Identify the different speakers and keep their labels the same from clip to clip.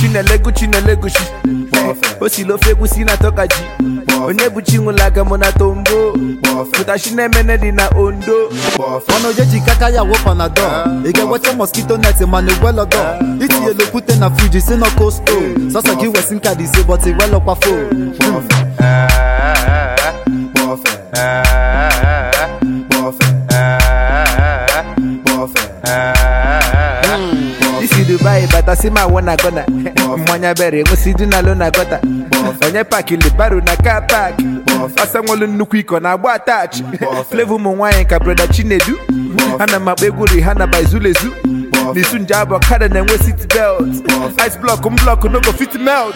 Speaker 1: chinelegushi osilofe si na tokaji onye buchi nwulaga mona tombo futashi na emene di na ondo
Speaker 2: ono yeji kaka ya wo panadol ige weche mosquito net man well odo iti yelo pute na fridge si no costo sasa gi wesin ka di se but e well kwa fo
Speaker 1: This is Dubai, but I see my one gonna. Mwanya berry, we see na lona gota. Onye pack ile baru na car park. Asa ngolo nukwiko na gba touch. Flavor mo wine ka brother Chinedu. Hana mabeguri hana by Zulezu. Nisun jabo kada na we seat belt. Ice block no go fit melt.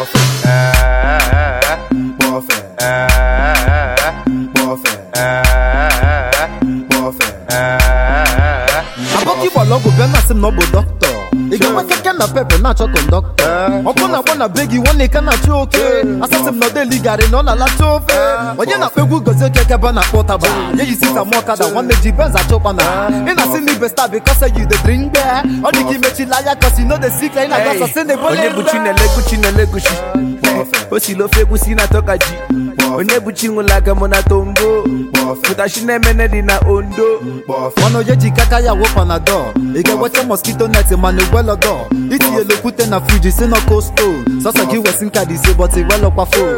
Speaker 2: Aboki bologo be na sim no bo doctor. Ige wa keke na pepe na cho conductor. Opona bona begi one ka na cho okay. Asasim no dey ligare no la la chofe. Onye na pegu goze keke ba na portaba. Ye you sit am kada one meji benz a chopa na. Ina see me best because say you dey drink beer. Only give me chilaya cause you know the secret ina gas say ne bole.
Speaker 1: Onye buchi chinelegushi osilofe si na tokaji onye buchi nwulaga mona tombo futashi na emene di na ondo
Speaker 2: ono yeji kaka ya wo panadol ige weche mosquito net man well odo iti yelo pute na fridge si no costo sasa gi wesin ka di se but e well kwa fo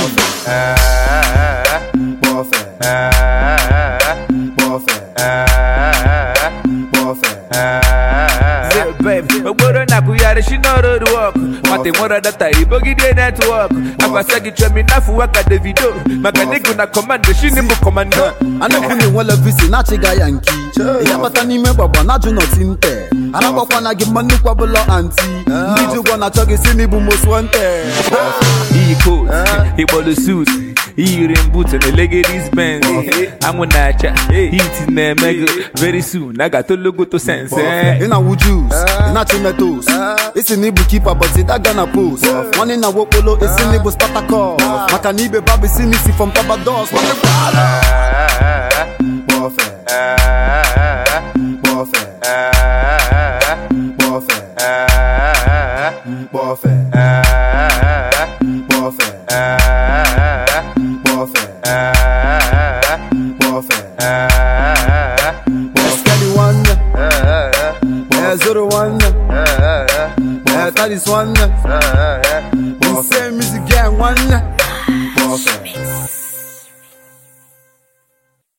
Speaker 1: Ogboro na kuyare she no road walk. Mate mora data ibogide network. Afasagi tremi na fuwaka Davido. Maganigu na commando she nimbu commando.
Speaker 2: Anekuni wala visi na chiga yanki. Yabata ni me baba na ju not inte. Araba kwa na give money kwa bolo anti. Ndiju kwa na chogi sini bu most wanted.
Speaker 1: He coat, he bolo suit. He rim boots and the ladies Benz. I'm gonna heat in the mega very soon. I got to look to sense.
Speaker 2: In a wood juice, in a tomatoes. It's in Ibu keeper, but it's a gonna post. One in a wopolo, it's in Ibu Spartaco. Makanibe Babi Sinisi from Tabados.